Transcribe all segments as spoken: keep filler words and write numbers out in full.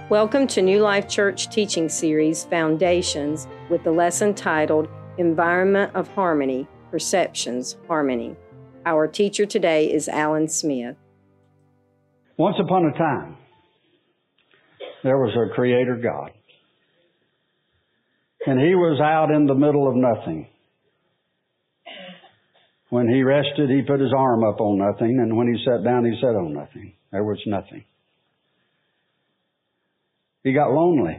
Welcome to New Life Church teaching series, Foundations, with the lesson titled Environment of Harmony, Perceptions, Harmony. Our teacher today is Alan Smith. Once upon a time, there was a Creator God. And He was out in the middle of nothing. When He rested, He put His arm up on nothing, and when He sat down, He sat on nothing. There was nothing. He got lonely.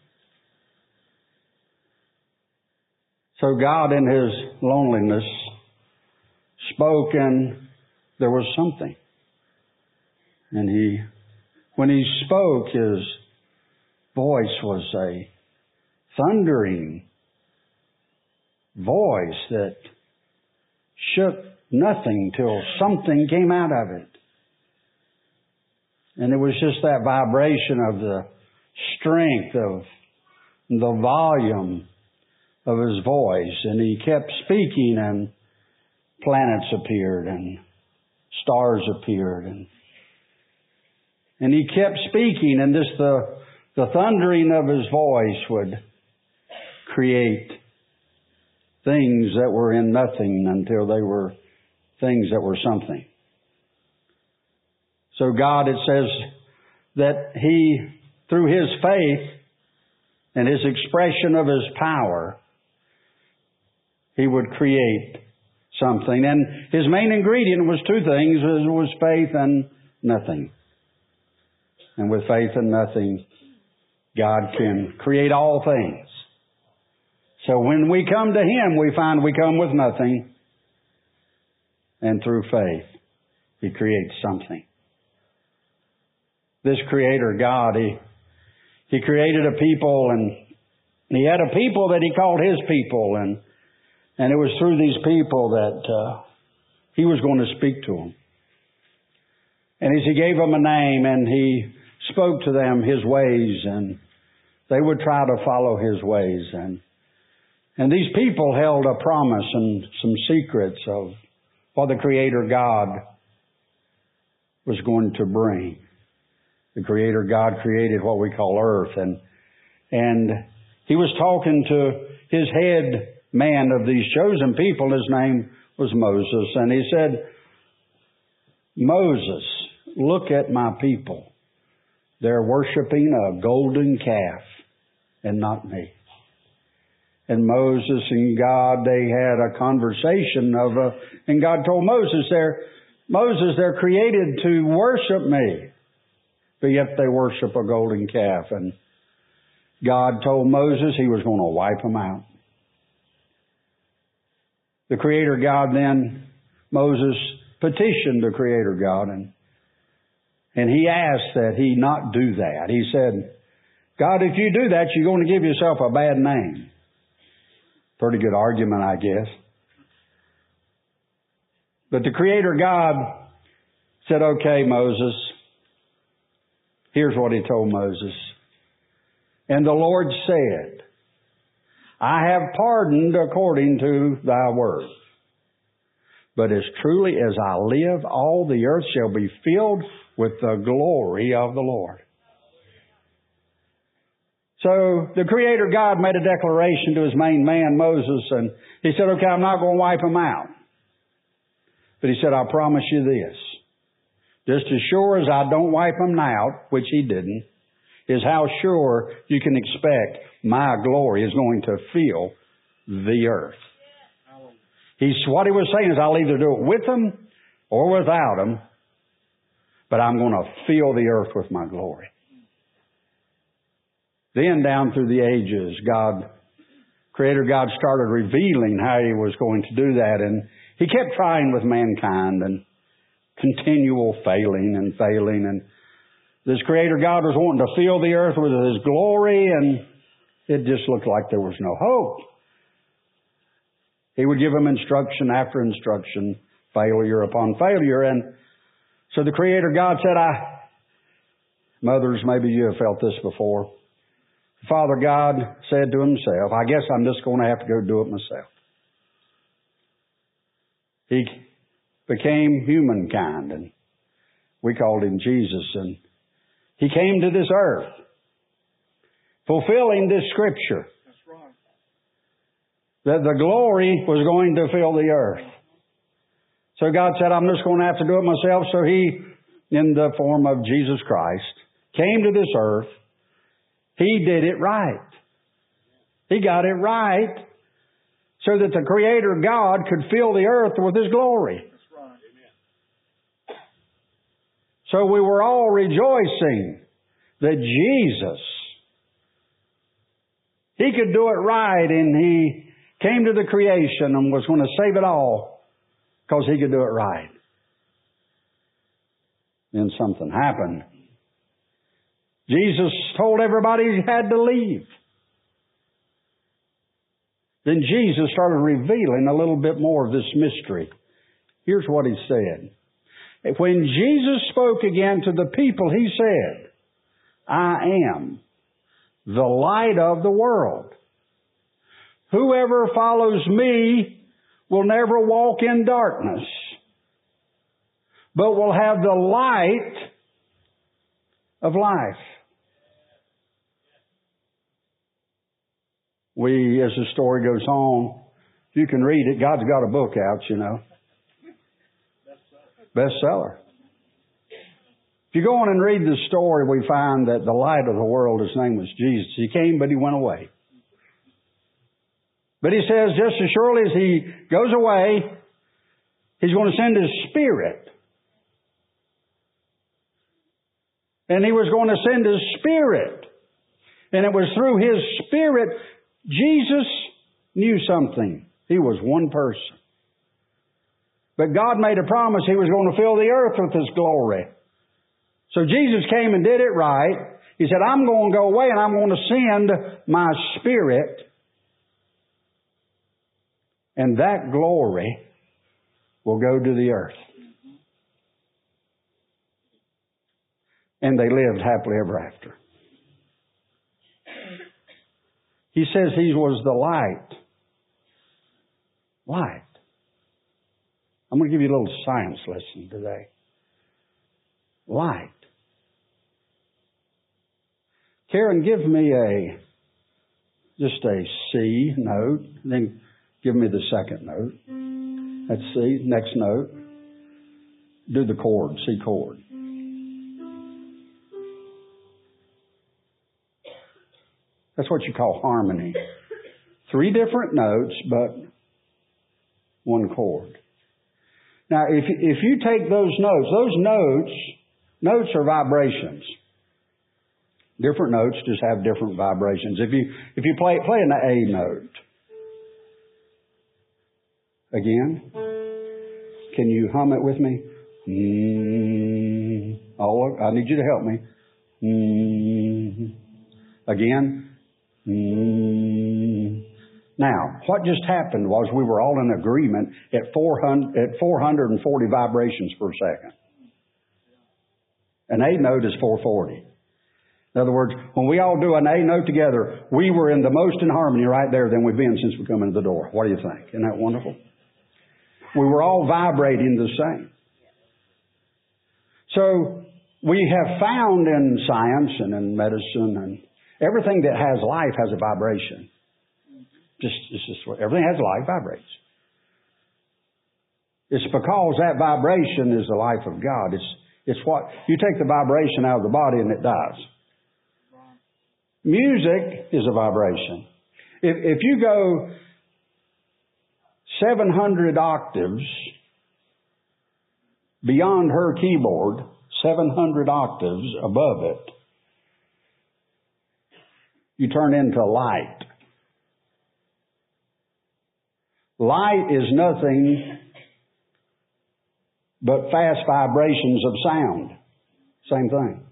So God, in His loneliness, spoke, and there was something. And He, when He spoke, His voice was a thundering voice that shook nothing till something came out of it. And it was just that vibration of the strength of the volume of His voice. And He kept speaking, and planets appeared and stars appeared. And, and He kept speaking, and this the, the thundering of His voice would create things that were in nothing until they were things that were something. So God, it says that He, through His faith and His expression of His power, He would create something. And His main ingredient was two things. It was faith and nothing. And with faith and nothing, God can create all things. So when we come to Him, we find we come with nothing. And through faith, He creates something. This Creator God, He He created a people, and He had a people that He called His people, and and it was through these people that uh, He was going to speak to them. And as He gave them a name, and He spoke to them His ways, and they would try to follow His ways. And and these people held a promise and some secrets of what the Creator God was going to bring. The Creator God created what we call earth, and and He was talking to His head man of these chosen people. His name was Moses, and He said, Moses, look at my people. They're worshiping a golden calf and not me. And Moses and God, they had a conversation of a, and God told Moses, they're, Moses, they're created to worship me, but yet they worship a golden calf. And God told Moses He was going to wipe them out. The Creator God then, Moses petitioned the Creator God, and, and he asked that he not do that. He said, God, if you do that, you're going to give yourself a bad name. Pretty good argument, I guess. But the Creator God said, okay, Moses. Here's what He told Moses. And the Lord said, I have pardoned according to thy word. But as truly as I live, all the earth shall be filled with the glory of the Lord. So the Creator God made a declaration to His main man, Moses, and He said, okay, I'm not going to wipe them out. But He said, I promise you this. Just as sure as I don't wipe them out, which He didn't, is how sure you can expect my glory is going to fill the earth. He's, what He was saying is I'll either do it with them or without them, but I'm going to fill the earth with my glory. Then down through the ages, God, Creator God started revealing how He was going to do that. And He kept trying with mankind and continual failing and failing. And this Creator God was wanting to fill the earth with His glory, and it just looked like there was no hope. He would give them instruction after instruction, failure upon failure. And so the Creator God said, I, mothers, maybe you have felt this before. Father God said to Himself, I guess I'm just going to have to go do it myself. He became humankind, and we called Him Jesus, and He came to this earth fulfilling this scripture. That the glory was going to fill the earth. So God said, I'm just going to have to do it myself. So He, in the form of Jesus Christ, came to this earth. He did it right. He got it right so that the Creator God could fill the earth with His glory. That's right. Amen. So we were all rejoicing that Jesus, He could do it right, and He came to the creation and was going to save it all because He could do it right. Then something happened. Jesus told everybody He had to leave. Then Jesus started revealing a little bit more of this mystery. Here's what He said. When Jesus spoke again to the people, He said, I am the light of the world. Whoever follows me will never walk in darkness, but will have the light of life. We, as the story goes on, you can read it. God's got a book out, you know. Bestseller. If you go on and read the story, we find that the light of the world, His name was Jesus. He came, but He went away. But He says, just as surely as He goes away, He's going to send His Spirit. And He was going to send His Spirit. And it was through His Spirit, Jesus knew something. He was one person. But God made a promise He was going to fill the earth with His glory. So Jesus came and did it right. He said, I'm going to go away and I'm going to send my Spirit. And that glory will go to the earth. And they lived happily ever after. He says He was the light. Light. I'm going to give you a little science lesson today. Light. Karen, give me a, just a C note, then give me the second note. That's C. Next note. Do the chord, C chord. That's what you call harmony. Three different notes, but one chord. Now, if, if you take those notes, those notes, notes are vibrations. Different notes just have different vibrations. If you, if you play, play an A note. Again. Can you hum it with me? Mm. Oh, I need you to help me. Mm. Again. Mm. Now, what just happened was we were all in agreement at four hundred, at four hundred forty vibrations per second. An A note is four forty. In other words, when we all do an A note together, we were in the most in harmony right there than we've been since we come into the door. What do you think? Isn't that wonderful? We were all vibrating the same. So we have found in science and in medicine and everything that has life has a vibration. Just, it's just everything has life, vibrates. It's because that vibration is the life of God. It's it's what you take the vibration out of the body and it dies. Music is a vibration. If if you go seven hundred octaves beyond her keyboard, seven hundred octaves above it, you turn into light. Light is nothing but fast vibrations of sound. Same thing.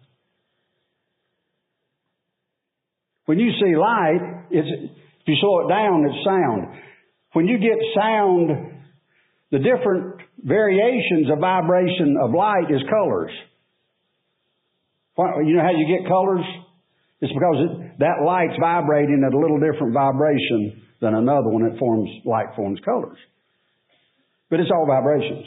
When you see light, it's, if you slow it down, it's sound. When you get sound, the different variations of vibration of light is colors. You know how you get colors? It's because it, that light's vibrating at a little different vibration than another one that forms, light forms colors. But it's all vibrations.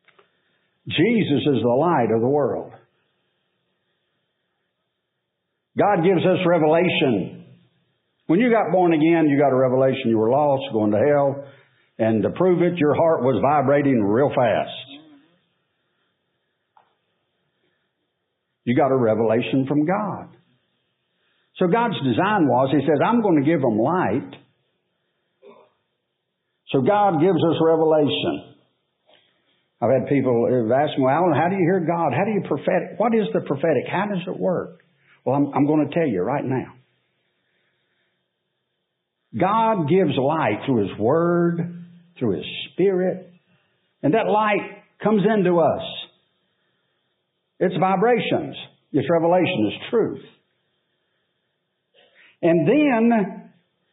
Jesus is the light of the world. God gives us revelation. When you got born again, you got a revelation. You were lost, going to hell. And to prove it, your heart was vibrating real fast. You got a revelation from God. So God's design was, He says, I'm going to give them light. So God gives us revelation. I've had people ask me, well, Alan, how do you hear God? How do you prophetic? What is the prophetic? How does it work? Well, I'm, I'm going to tell you right now. God gives light through His Word, through His Spirit, and that light comes into us. It's vibrations. It's revelation. It's truth. And then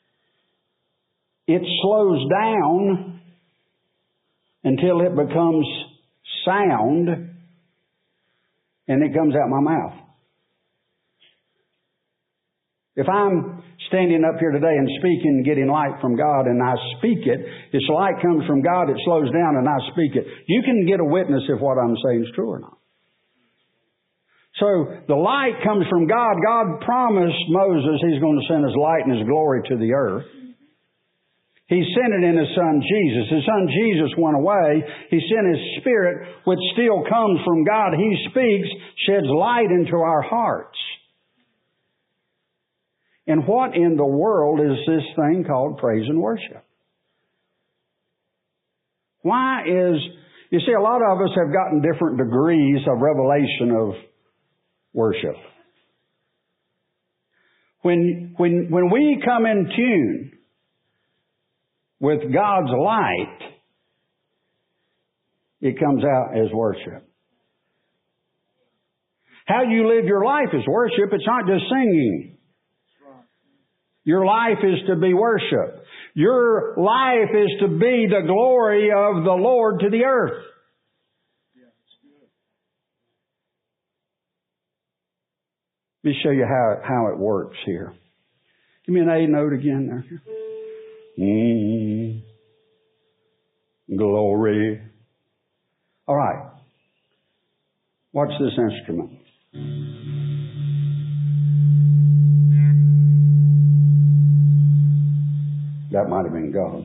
it slows down until it becomes sound, and it comes out my mouth. If I'm standing up here today and speaking and getting light from God and I speak it, this light comes from God, it slows down and I speak it. You can get a witness if what I'm saying is true or not. So the light comes from God. God promised Moses He's going to send His light and His glory to the earth. He sent it in His Son Jesus. His Son Jesus went away. He sent His Spirit, which still comes from God. He speaks, sheds light into our hearts. And what in the world is this thing called praise and worship? Why is, you see, a lot of us have gotten different degrees of revelation of worship. When, when, when we come in tune with God's light, it comes out as worship. How you live your life is worship. It's not just singing. Your life is to be worship. Your life is to be the glory of the Lord to the earth. Let me show you how, how it works here. Give me an A note again there. Mm, glory. All right. Watch this instrument. That might have been God.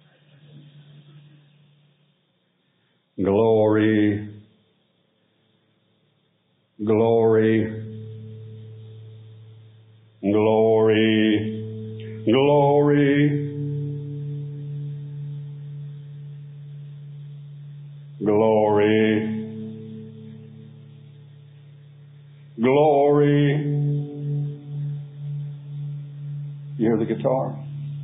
Glory. Glory. Glory. Glory. Glory. Glory. You hear the guitar?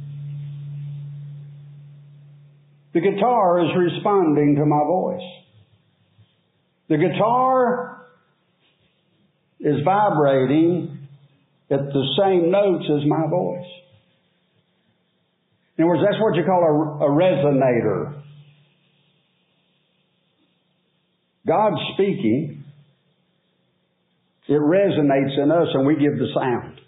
The guitar is responding to my voice. The guitar is vibrating at the same notes as my voice. In other words, that's what you call a, a resonator. God's speaking. It resonates in us and we give the sound.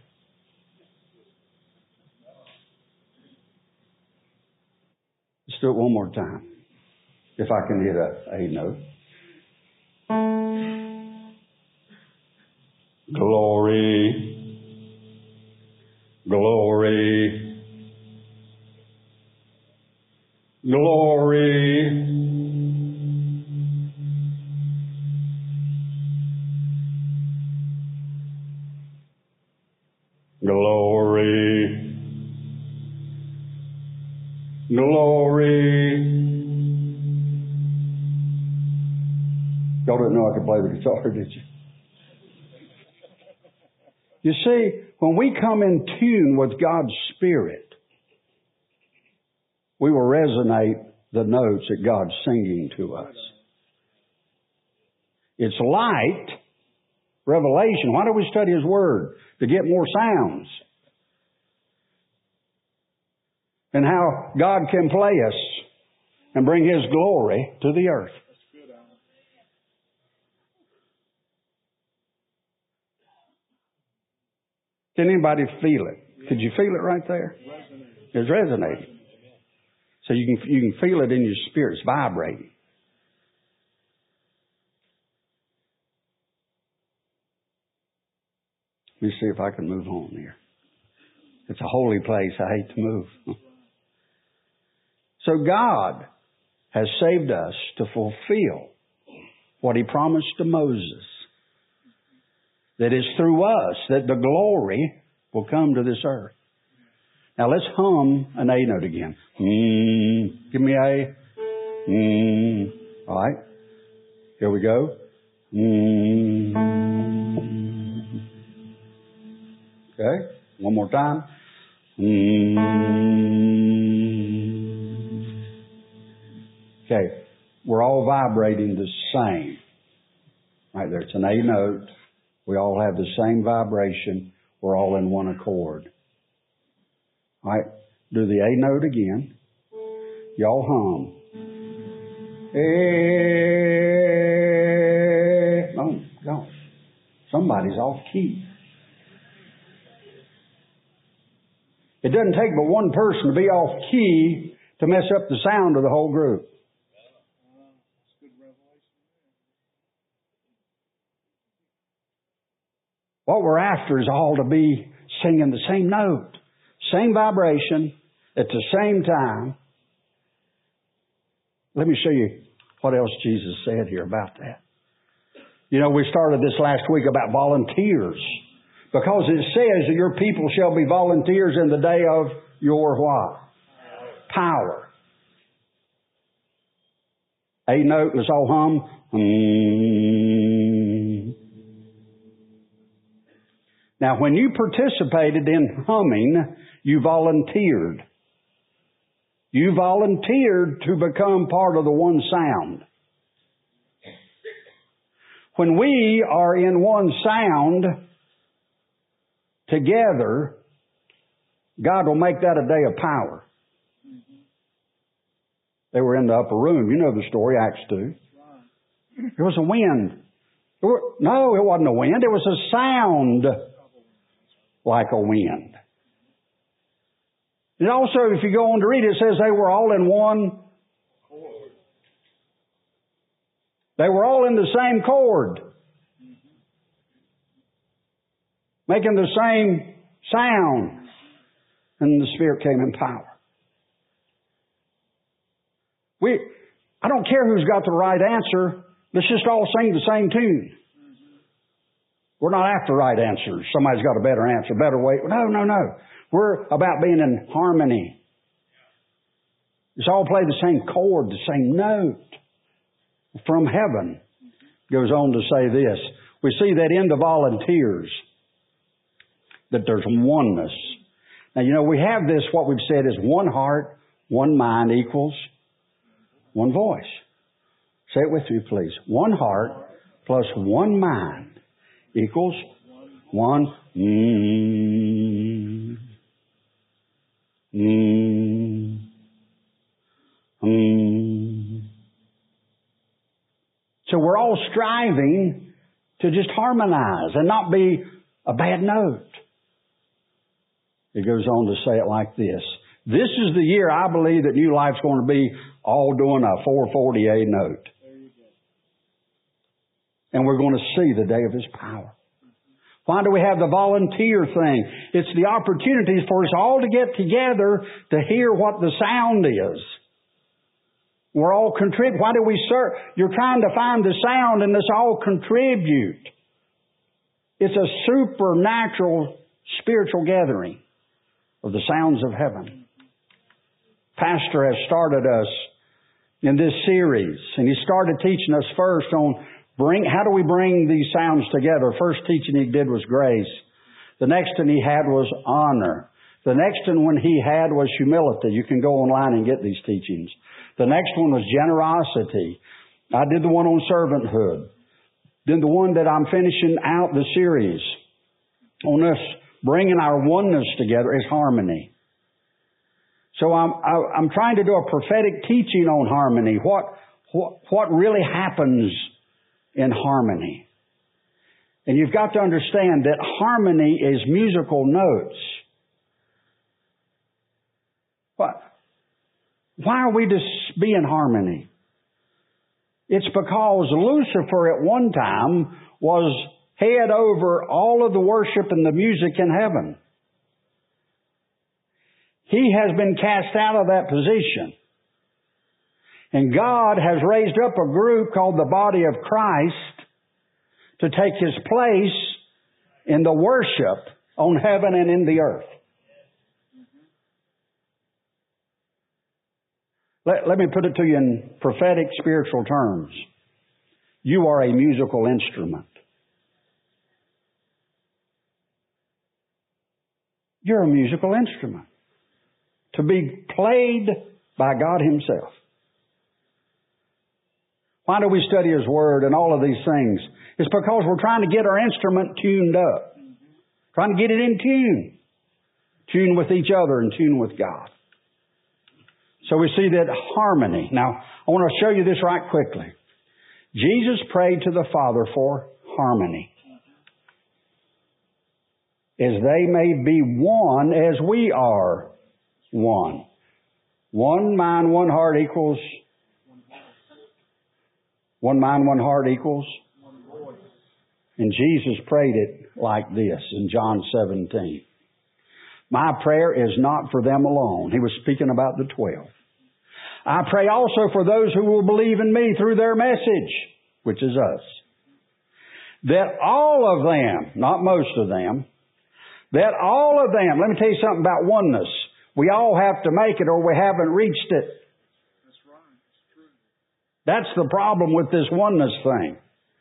Let's do it one more time. If I can hit a A note. Glory. Glory. Glory. Glory. Glory. Y'all didn't know I could play the guitar, did you? You see, when we come in tune with God's Spirit, we will resonate the notes that God's singing to us. It's light, revelation. Why do we study His Word? To get more sounds. And how God can play us and bring His glory to the earth. Can anybody feel it? Could you feel it right there? It's resonating. So you can, you can feel it in your spirit. It's vibrating. Let me see if I can move on here. It's a holy place. I hate to move. So God has saved us to fulfill what He promised to Moses. That it's through us that the glory will come to this earth. Now let's hum an A note again. Mm, give me A. Mm. All right. Here we go. Mm. Okay. One more time. Mm. Okay. We're all vibrating the same. Right there. It's an A note. We all have the same vibration. We're all in one accord. All right. Do the A note again. Y'all hum. Eh. No, no. Somebody's off key. It doesn't take but one person to be off key to mess up the sound of the whole group. What we're after is all to be singing the same note, same vibration, at the same time. Let me show you what else Jesus said here about that. You know, we started this last week about volunteers. Because it says that your people shall be volunteers in the day of your what? Power. A note, let's all hum. Mm. Now, when you participated in humming, you volunteered. You volunteered to become part of the one sound. When we are in one sound together, God will make that a day of power. They were in the upper room. You know the story, Acts two. There was a wind. Were, no, it wasn't a wind. It was a sound like a wind. And also, if you go on to read, it says they were all in one. They were all in the same chord. Making the same sound. And the Spirit came in power. We, I don't care who's got the right answer. Let's just all sing the same tune. We're not after right answers. Somebody's got a better answer, better way. No, no, no. We're about being in harmony. Let's all play the same chord, the same note. From heaven. Goes on to say this. We see that in the volunteers, that there's oneness. Now, you know, we have this, what we've said is one heart, one mind equals one voice. Say it with me, please. One heart plus one mind equals one. Mm, mm, mm. So we're all striving to just harmonize and not be a bad note. It goes on to say it like this. This is the year I believe that New Life's going to be all doing a four forty A note. And we're going to see the day of His power. Why do we have the volunteer thing? It's the opportunity for us all to get together to hear what the sound is. We're all contribute. Why do we serve? You're trying to find the sound and let's all contribute. It's a supernatural spiritual gathering of the sounds of heaven. Pastor has started us in this series, and he started teaching us first on bring how do we bring these sounds together. First teaching he did was grace. The next one he had was honor. The next one he had was humility. You can go online and get these teachings. The next one was generosity. I did the one on servanthood. Then the one that I'm finishing out the series on us bringing our oneness together is harmony. So I'm I, I'm trying to do a prophetic teaching on harmony. What what what really happens in harmony? And you've got to understand that harmony is musical notes. What? Why are we to be in harmony? It's because Lucifer at one time was head over all of the worship and the music in heaven. He has been cast out of that position. And God has raised up a group called the Body of Christ to take His place in the worship on heaven and in the earth. Let, let me put it to you in prophetic spiritual terms. You are a musical instrument. You're a musical instrument to be played by God Himself. Why do we study His Word and all of these things? It's because we're trying to get our instrument tuned up. Trying to get it in tune. Tune with each other and tune with God. So we see that harmony. Now, I want to show you this right quickly. Jesus prayed to the Father for harmony. As they may be one as we are one. One mind, one heart equals... One mind, one heart equals... And Jesus prayed it like this in John seventeen. My prayer is not for them alone. He was speaking about the twelve. I pray also for those who will believe in me through their message, which is us. That all of them, not most of them, that all of them, let me tell you something about oneness. We all have to make it or we haven't reached it. That's right. That's true. That's the problem with this oneness thing.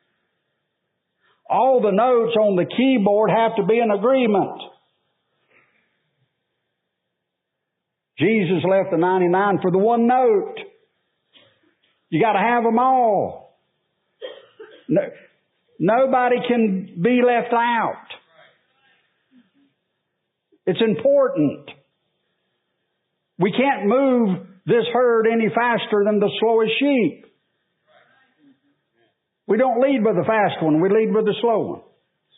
All the notes on the keyboard have to be in agreement. Jesus left the ninety-nine for the one note. You got to have them all. No, nobody can be left out. It's important. We can't move this herd any faster than the slowest sheep. We don't lead with the fast one. We lead with the slow one.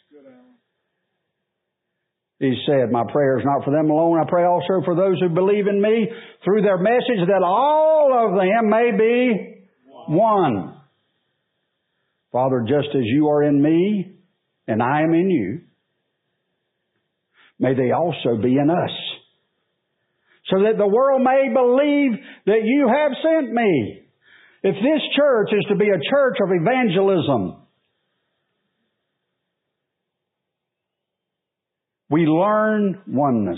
He said, my prayer is not for them alone. I pray also for those who believe in me through their message, that all of them may be one. Father, just as you are in me and I am in you, may they also be in us, so that the world may believe that you have sent me. If this church is to be a church of evangelism, we learn oneness.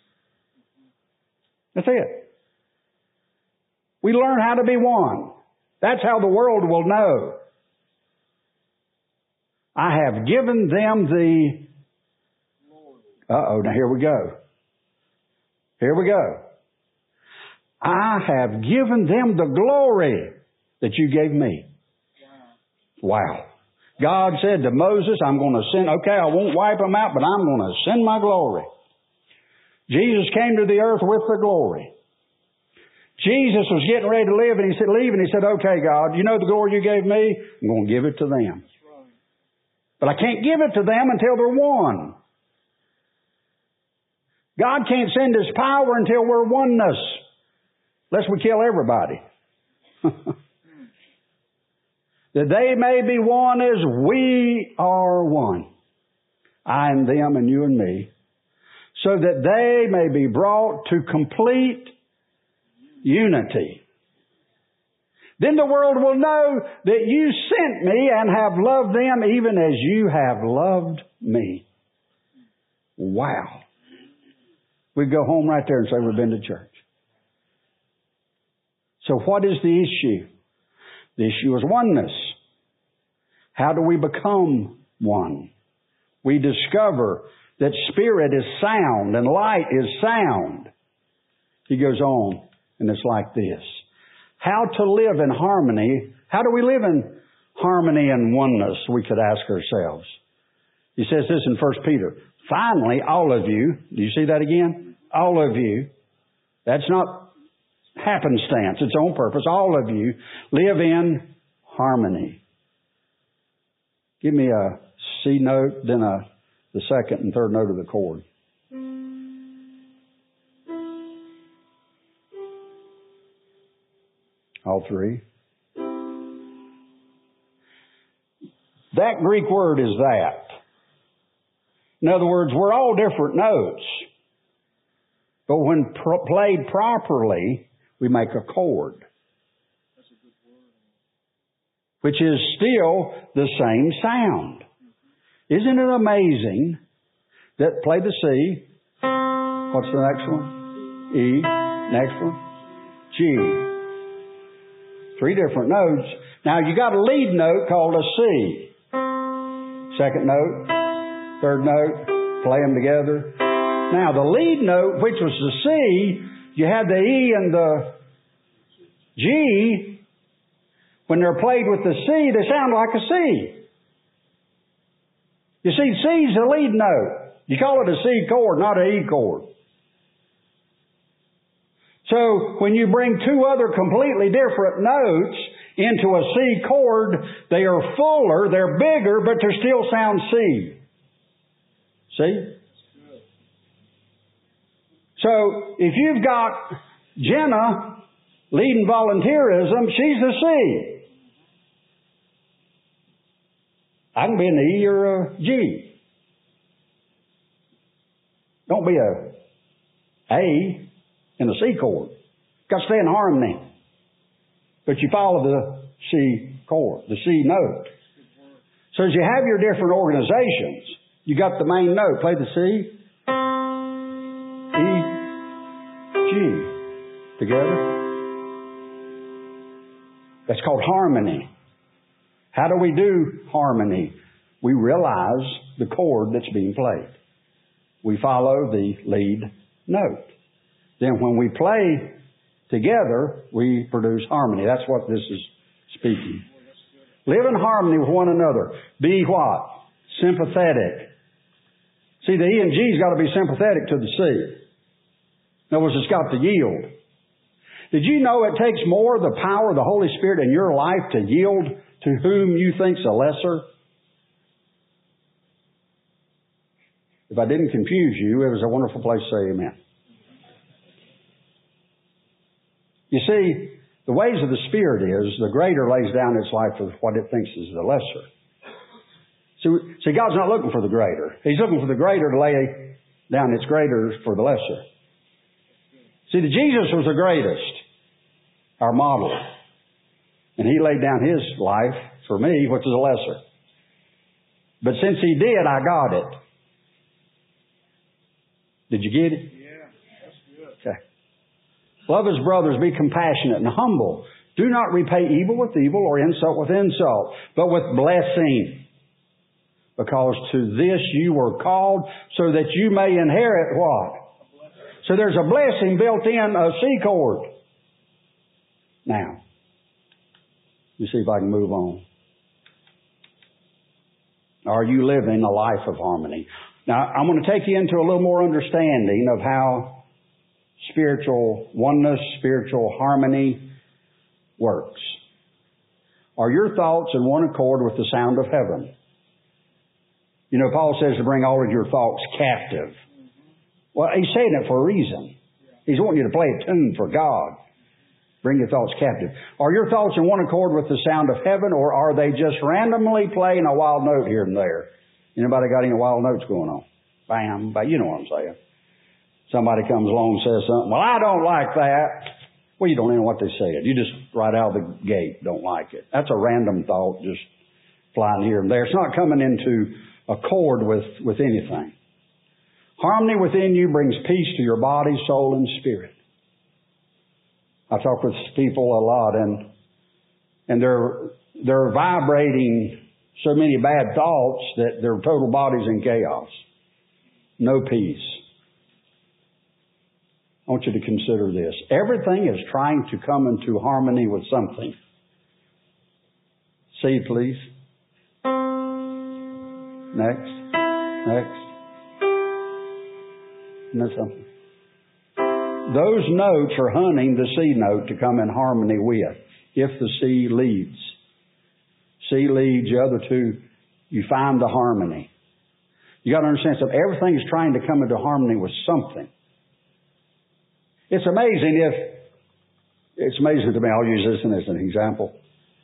That's it. We learn how to be one. That's how the world will know. I have given them the... Uh-oh, now here we go. Here we go. I have given them the glory that you gave me. Wow. Wow. God said to Moses, I'm going to send, okay, I won't wipe them out, but I'm going to send my glory. Jesus came to the earth with the glory. Jesus was getting ready to live and he said, leave, and he said, okay, God, you know the glory you gave me? I'm going to give it to them. But I can't give it to them until they're one. God can't send His power until we're oneness. Lest we kill everybody. That they may be one as we are one. I and them and you and me. So that they may be brought to complete unity. Then the world will know that you sent me and have loved them even as you have loved me. Wow. We'd go home right there and say we've been to church. So what is the issue? The issue is oneness. How do we become one? We discover that spirit is sound and light is sound. He goes on, and it's like this. How to live in harmony. How do we live in harmony and oneness, we could ask ourselves. He says this in First Peter. Finally, all of you, do you see that again? All of you. That's not happenstance. It's on purpose. All of you live in harmony. Give me a C note, then a, the second and third note of the chord. All three. That Greek word is that. In other words, we're all different notes. But when pro- played properly, we make a chord. That's a good word. Which is still the same sound. Isn't it amazing that play the C, what's the next one? E, next one? G. Three different notes. Now you got a lead note called a C. Second note, third note, play them together. Now the lead note, which was the C, you had the E and the G. When they're played with the C, they sound like a C. You see, C is the lead note. You call it a C chord, not an E chord. So when you bring two other completely different notes into a C chord, they are fuller, they're bigger, but they still sound C. See? So if you've got Jenna leading volunteerism, she's a C. I can be an E or a G. Don't be a A in the C chord. Got to stay in harmony. But you follow the C chord, the C note. So as you have your different organizations, you got the main note. Play the C, E, G together. That's called harmony. How do we do harmony? We realize the chord that's being played. We follow the lead note. Then when we play together, we produce harmony. That's what this is speaking. Live in harmony with one another. Be what? Sympathetic. See, the E and G's got to be sympathetic to the C. In other words, it's got to yield. Did you know it takes more of the power of the Holy Spirit in your life to yield to whom you think's a lesser? If I didn't confuse you, it was a wonderful place to say amen. You see, the ways of the Spirit is the greater lays down its life for what it thinks is the lesser. See, see, God's not looking for the greater. He's looking for the greater to lay down its greater for the lesser. See, the Jesus was the greatest, our model. And He laid down His life for me, which is a lesser. But since He did, I got it. Did you get it? Yeah, that's good. Okay. Love as brothers, be compassionate and humble. Do not repay evil with evil or insult with insult, but with blessing. Because to this you were called, so that you may inherit what? So there's a blessing built in a C chord. Now, let me see if I can move on. Are you living a life of harmony? Now, I'm going to take you into a little more understanding of how spiritual oneness, spiritual harmony works. Are your thoughts in one accord with the sound of heaven? You know, Paul says to bring all of your thoughts captive. Well, he's saying it for a reason. He's wanting you to play a tune for God. Bring your thoughts captive. Are your thoughts in one accord with the sound of heaven, or are they just randomly playing a wild note here and there? Anybody got any wild notes going on? Bam, bam, you know what I'm saying. Somebody comes along and says something, well, I don't like that. Well, you don't even know what they said. You just right out of the gate don't like it. That's a random thought just flying here and there. It's not coming into accord with, with anything. Harmony within you brings peace to your body, soul, and spirit. I talk with people a lot, and and they're they're vibrating so many bad thoughts that their total body's in chaos. No peace. I want you to consider this. Everything is trying to come into harmony with something. See, please. Next. Next. Isn't that something? Those notes are hunting the C note to come in harmony with, if the C leads. C leads, the other two, you find the harmony. You got to understand something. Everything is trying to come into harmony with something. It's amazing if, it's amazing to me, I'll use this as an example.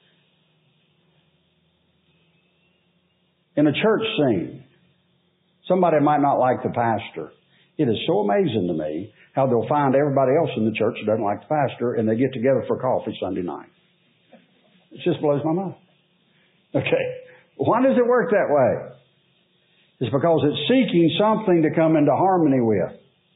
In a church scene, Somebody might not like the pastor. It is so amazing to me how they'll find everybody else in the church that doesn't like the pastor, and they get together for coffee Sunday night. It just blows my mind. Okay. Why does it work that way? It's because it's seeking something to come into harmony with.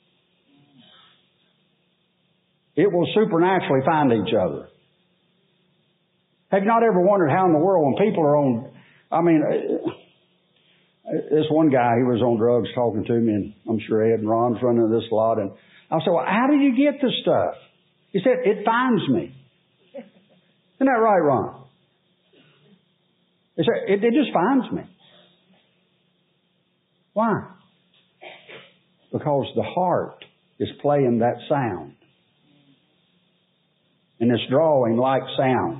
It will supernaturally find each other. Have you not ever wondered how in the world when people are on, I mean, this one guy, he was on drugs talking to me, and I'm sure Ed and Ron's running this a lot, and I said, well, how do you get this stuff? He said, it finds me. Isn't that right, Ron? He said, it, it just finds me. Why? Because the heart is playing that sound. And it's drawing like sounds.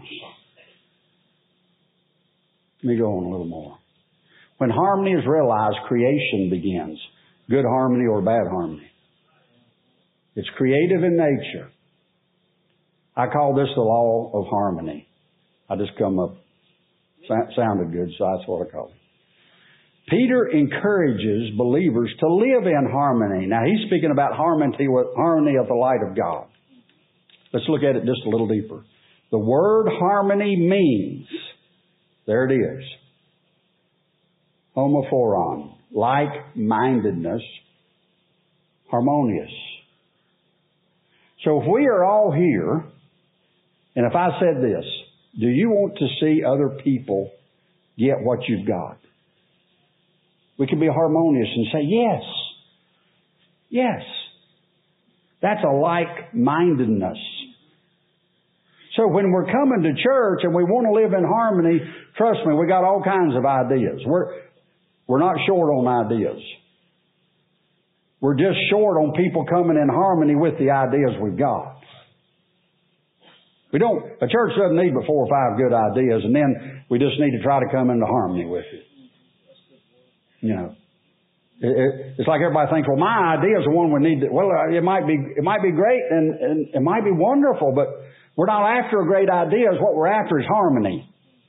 Let me go on a little more. When harmony is realized, creation begins. Good harmony or bad harmony. It's creative in nature. I call this the law of harmony. I just come up, sounded good, so that's what I call it. Peter encourages believers to live in harmony. Now, he's speaking about harmony with harmony of the light of God. Let's look at it just a little deeper. The word harmony means, there it is, homophoron, like-mindedness, harmonious. So if we are all here, and if I said this, do you want to see other people get what you've got? We can be harmonious and say, yes, yes. That's a like-mindedness. So when we're coming to church and we want to live in harmony, trust me, we got all kinds of ideas. We're, we're not short on ideas. We're just short on people coming in harmony with the ideas we've got. We don't, a church doesn't need but four or five good ideas, and then we just need to try to come into harmony with it. You know, it, it, it's like everybody thinks, well, my idea is the one we need to, well, it might be, it might be great and, and it might be wonderful, but we're not after a great idea. What we're after is harmony.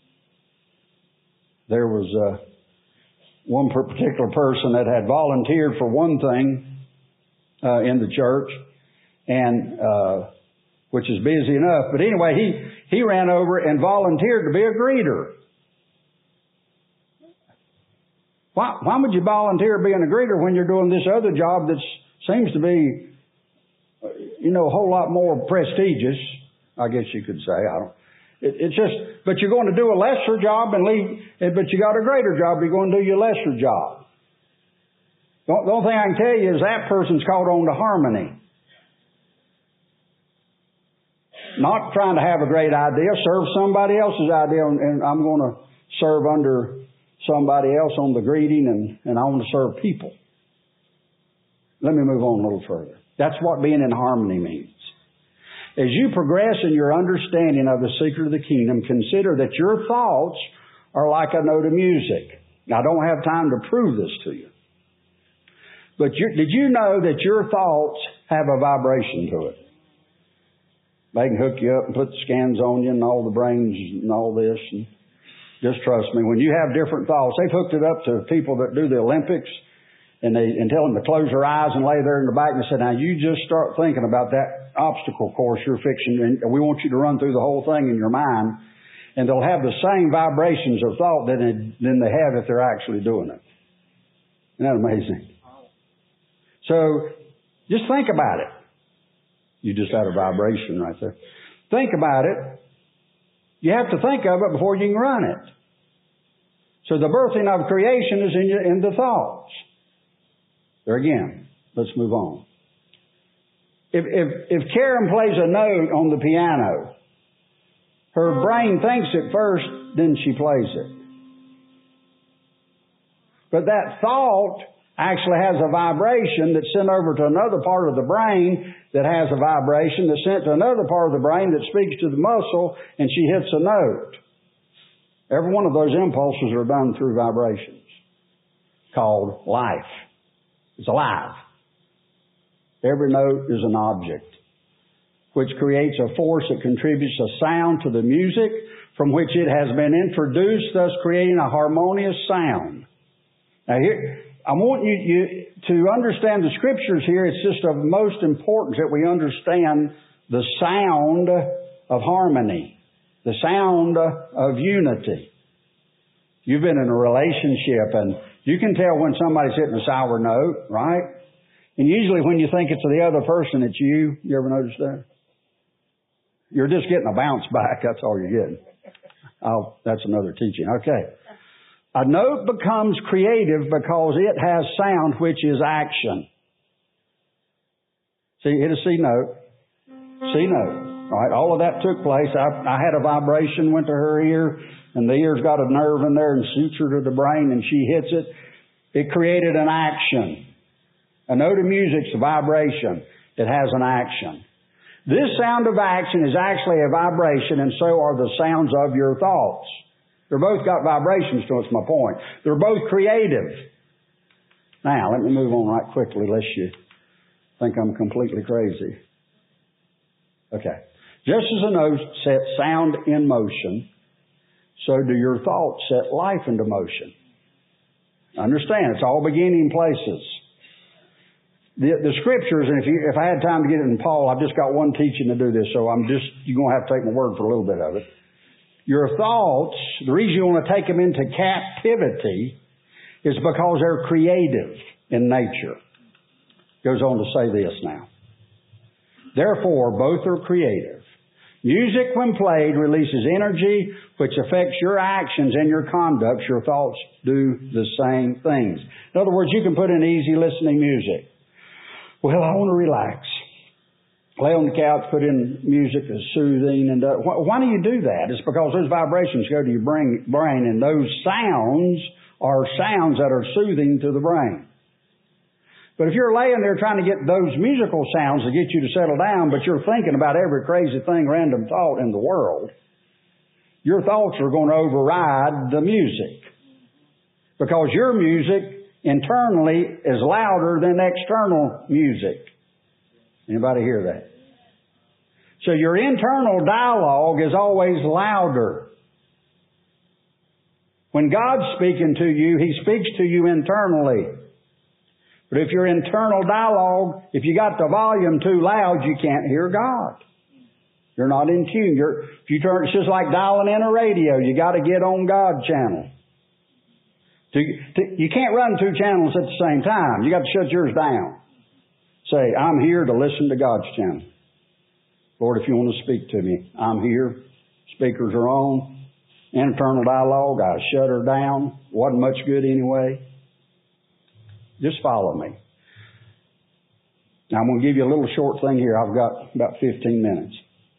There was uh, one particular person that had volunteered for one thing uh, in the church, and uh, which is busy enough. But anyway, he, he ran over and volunteered to be a greeter. Why, why would you volunteer being a greeter when you're doing this other job that seems to be, you know, a whole lot more prestigious? I guess you could say. I don't. It, it's just, but you're going to do a lesser job and leave. But you got a greater job. You're going to do your lesser job. The, the only thing I can tell you is that person's called on to harmony. Not trying to have a great idea, serve somebody else's idea, and, and I'm going to serve under somebody else on the greeting, and, and I want to serve people. Let me move on a little further. That's what being in harmony means. As you progress in your understanding of the secret of the kingdom, consider that your thoughts are like a note of music. Now, I don't have time to prove this to you. But you, did you know that your thoughts have a vibration to it? They can hook you up and put the scans on you and all the brains and all this. And just trust me, when you have different thoughts, they've hooked it up to people that do the Olympics, and they and tell them to close their eyes and lay there in the back and say, now you just start thinking about that obstacle course you're fixing, and we want you to run through the whole thing in your mind. And they'll have the same vibrations of thought than they, than they have if they're actually doing it. Isn't that amazing? So just think about it. You just had a vibration right there. Think about it. You have to think of it before you can run it. So the birthing of creation is in, your, in the thoughts. There again, let's move on. If, if, if Karen plays a note on the piano, her brain thinks it first, then she plays it. But that thought actually has a vibration that's sent over to another part of the brain that has a vibration that's sent to another part of the brain that speaks to the muscle, and she hits a note. Every one of those impulses are done through vibrations called life. It's alive. Every note is an object which creates a force that contributes a sound to the music from which it has been introduced, thus creating a harmonious sound. Now here, I want you, you to understand the Scriptures here. It's just of most importance that we understand the sound of harmony, the sound of unity. You've been in a relationship, and you can tell when somebody's hitting a sour note, right? And usually when you think it's the other person, it's you. You ever notice that? You're just getting a bounce back. That's all you're getting. Oh, that's another teaching. Okay. A note becomes creative because it has sound, which is action. See, hit a C note. C note. All right. All of that took place. I, I had a vibration went to her ear, and the ear's got a nerve in there and shoots her to the brain, and she hits it. It created an action. A note of music's a vibration. It has an action. This sound of action is actually a vibration, and so are the sounds of your thoughts. They're both got vibrations to us, my point. They're both creative. Now, let me move on right quickly, lest you think I'm completely crazy. Okay. Just as a note sets sound in motion, so do your thoughts set life into motion. Understand, it's all beginning places. The, the Scriptures, and if you, if I had time to get it in Paul, I've just got one teaching to do this, so I'm just, you're going to have to take my word for a little bit of it. Your thoughts, the reason you want to take them into captivity is because they're creative in nature. Goes on to say this now. Therefore, both are creative. Music, when played, releases energy which affects your actions and your conduct. Your thoughts do the same things. In other words, you can put in easy listening music. Well, I want to relax. Lay on the couch, put in music that's soothing. And uh, wh- why do you do that? It's because those vibrations go to your brain, brain, and those sounds are sounds that are soothing to the brain. But if you're laying there trying to get those musical sounds to get you to settle down, but you're thinking about every crazy thing, random thought in the world, your thoughts are going to override the music. Because your music internally is louder than external music. Anybody hear that? So your internal dialogue is always louder. When God's speaking to you, He speaks to you internally. But if your internal dialogue, if you got the volume too loud, you can't hear God. You're not in tune. You're, if you turn, it's just like dialing in a radio. You got to get on God channel. To, to, you can't run two channels at the same time. You got to shut yours down. Say, I'm here to listen to God's channel. Lord, if you want to speak to me, I'm here. Speakers are on. Internal dialogue, I shut her down. Wasn't much good anyway. Just follow me. Now I'm going to give you a little short thing here. I've got about fifteen minutes.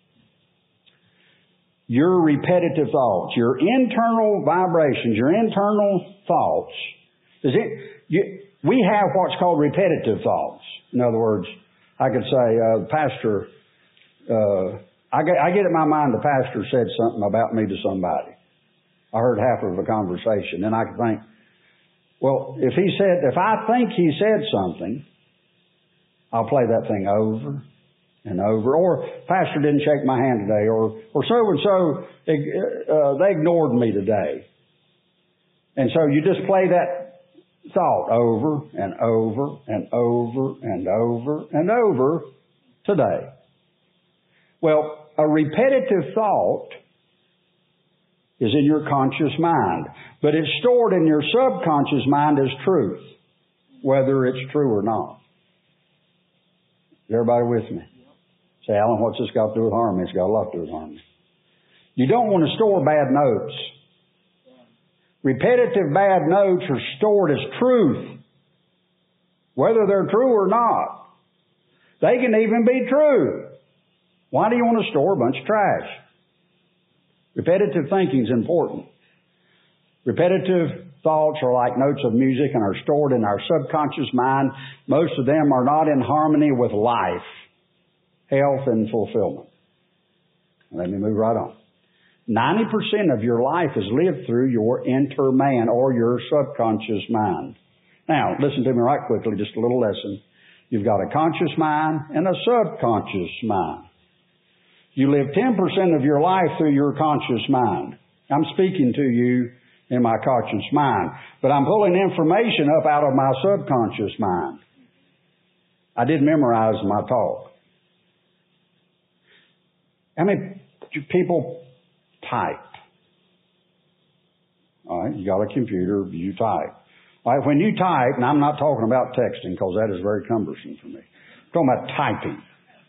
Your repetitive thoughts, your internal vibrations, your internal thoughts. Is it? You, we have what's called repetitive thoughts. In other words, I could say, uh, Pastor, uh, I get, I get in my mind the pastor said something about me to somebody. I heard half of a conversation, and I could think, well, if he said, if I think he said something, I'll play that thing over and over. Or, pastor didn't shake my hand today, or or so and so, uh, they ignored me today. And so you just play that thought over and over and over and over and over today. Well, a repetitive thought is in your conscious mind, but it's stored in your subconscious mind as truth, whether it's true or not. Is everybody with me? Say, Alan, what's this got to do with harmony? It's got a lot to do with harmony. You don't want to store bad notes. Repetitive bad notes are stored as truth, whether they're true or not. They can even be true. Why do you want to store a bunch of trash? Repetitive thinking is important. Repetitive thoughts are like notes of music and are stored in our subconscious mind. Most of them are not in harmony with life, health, and fulfillment. Let me move right on. ninety percent of your life is lived through your inner man or your subconscious mind. Now, listen to me right quickly, just a little lesson. You've got a conscious mind and a subconscious mind. You live ten percent of your life through your conscious mind. I'm speaking to you in my conscious mind. But I'm pulling information up out of my subconscious mind. I didn't memorize my talk. How many people type? All right, you got a computer, you type. All right, when you type, and I'm not talking about texting because that is very cumbersome for me. I'm talking about typing.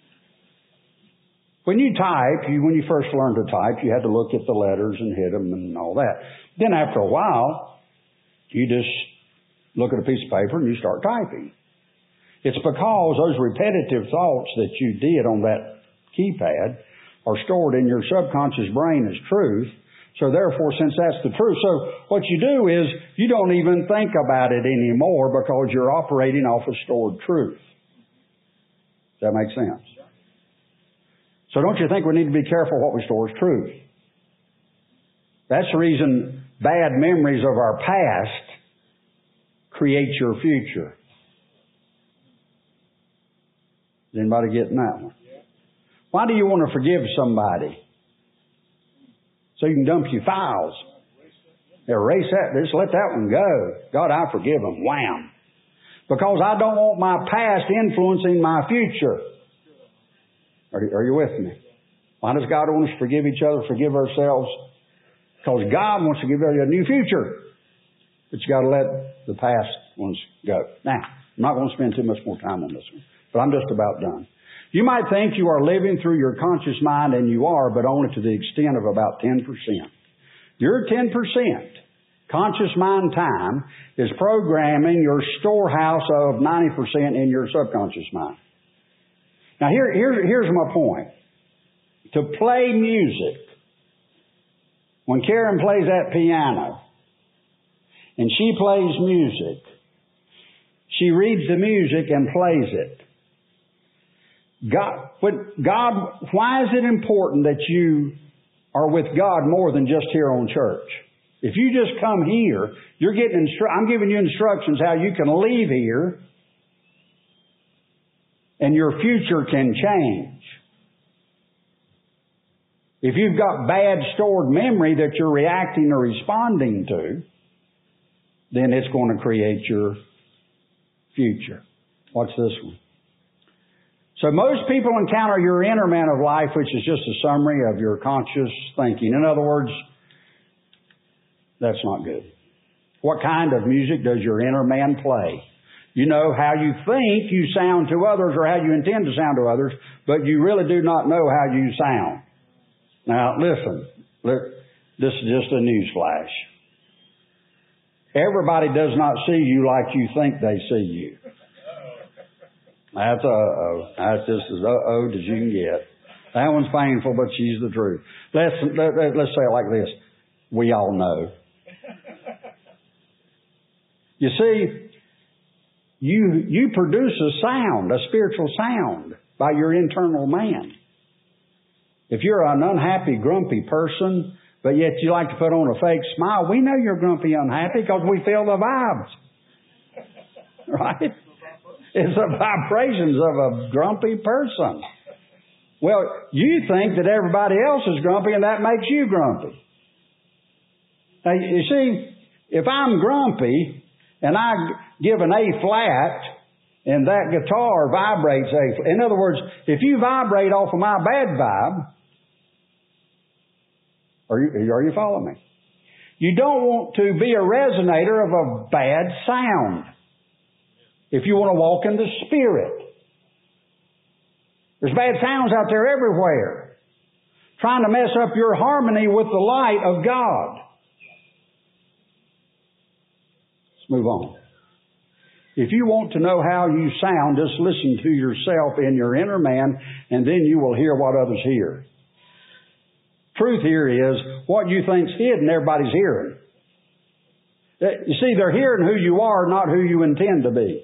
When you type, you, when you first learned to type, you had to look at the letters and hit them and all that. Then after a while, you just look at a piece of paper and you start typing. It's because those repetitive thoughts that you did on that keypad are stored in your subconscious brain as truth. So therefore, since that's the truth, so what you do is you don't even think about it anymore because you're operating off of stored truth. Does that make sense? So don't you think we need to be careful what we store as truth? That's the reason bad memories of our past create your future. Is anybody getting that one? Why do you want to forgive somebody? So you can dump your files. Erase that. Just let that one go. God, I forgive them. Wham. Because I don't want my past influencing my future. Are you, are you with me? Why does God want us to forgive each other, forgive ourselves? Because God wants to give you a new future. But you got to let the past ones go. Now, I'm not going to spend too much more time on this one, but I'm just about done. You might think you are living through your conscious mind, and you are, but only to the extent of about ten percent. Your ten percent conscious mind time is programming your storehouse of ninety percent in your subconscious mind. Now, here, here, here's my point. To play music, when Karen plays that piano, and she plays music, she reads the music and plays it. God, but God, why is it important that you are with God more than just here on church? If you just come here, you're getting instru- I'm giving you instructions how you can leave here and your future can change. If you've got bad stored memory that you're reacting or responding to, then it's going to create your future. What's this one? So most people encounter your inner man of life, which is just a summary of your conscious thinking. In other words, that's not good. What kind of music does your inner man play? You know how you think you sound to others or how you intend to sound to others, but you really do not know how you sound. Now, listen, look, this is just a news flash. Everybody does not see you like you think they see you. That's uh-oh. That's just as uh-oh as you can get. That one's painful, but she's the truth. Let's, let, let's say it like this. We all know. You see, you, you produce a sound, a spiritual sound, by your internal man. If you're an unhappy, grumpy person, but yet you like to put on a fake smile, we know you're grumpy, unhappy, because we feel the vibes. Right? It's the vibrations of a grumpy person. Well, you think that everybody else is grumpy and that makes you grumpy. Now, you see, if I'm grumpy and I give an A flat and that guitar vibrates A, in other words, if you vibrate off of my bad vibe, are you, are you following me? You don't want to be a resonator of a bad sound. If you want to walk in the Spirit. There's bad sounds out there everywhere, trying to mess up your harmony with the light of God. Let's move on. If you want to know how you sound, just listen to yourself in your inner man, and then you will hear what others hear. Truth here is, what you think's hidden, everybody's hearing. You see, they're hearing who you are, not who you intend to be.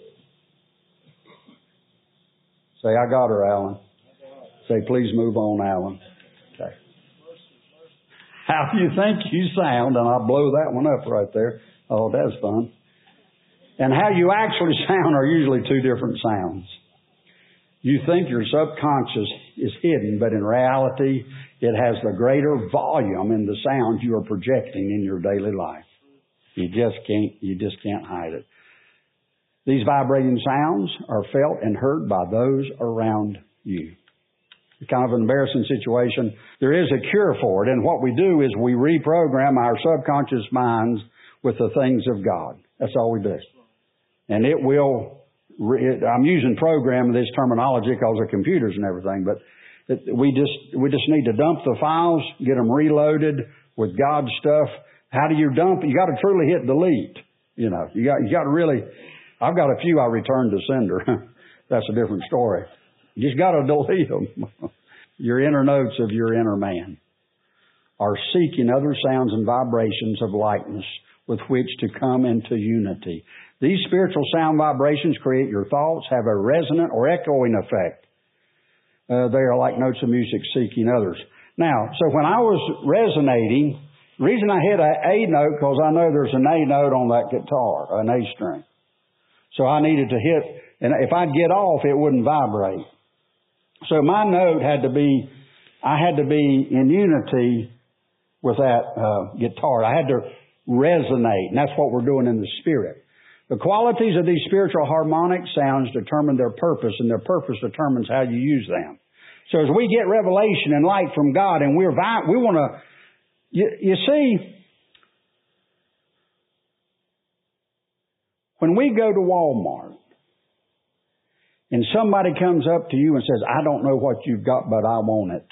Say, I got her, Alan. Say, please move on, Alan. Okay. How do you think you sound? And I'll blow that one up right there. Oh, that's fun. And how you actually sound are usually two different sounds. You think your subconscious is hidden, but in reality, it has the greater volume in the sounds you are projecting in your daily life. You just can't, you just can't hide it. These vibrating sounds are felt and heard by those around you. It's kind of an embarrassing situation. There is a cure for it, and what we do is we reprogram our subconscious minds with the things of God. That's all we do. And it will, it, I'm using program this terminology because of computers and everything, but it, we just, we just need to dump the files, get them reloaded with God's stuff. How do you dump? You got to truly hit delete. You know, you got, you got to really, I've got a few I returned to sender. That's a different story. You just got to delete them. Your inner notes of your inner man are seeking other sounds and vibrations of likeness with which to come into unity. These spiritual sound vibrations create your thoughts, have a resonant or echoing effect. Uh, they are like notes of music seeking others. Now, so when I was resonating, the reason I hit a A note, because I know there's an A note on that guitar, an A string. So I needed to hit, and if I'd get off, it wouldn't vibrate. So my note had to be, I had to be in unity with that uh, guitar. I had to resonate, and that's what we're doing in the spirit. The qualities of these spiritual harmonic sounds determine their purpose, and their purpose determines how you use them. So as we get revelation and light from God, and we're vi- we want to, you, you see, when we go to Walmart, and somebody comes up to you and says, I don't know what you've got, but I want it.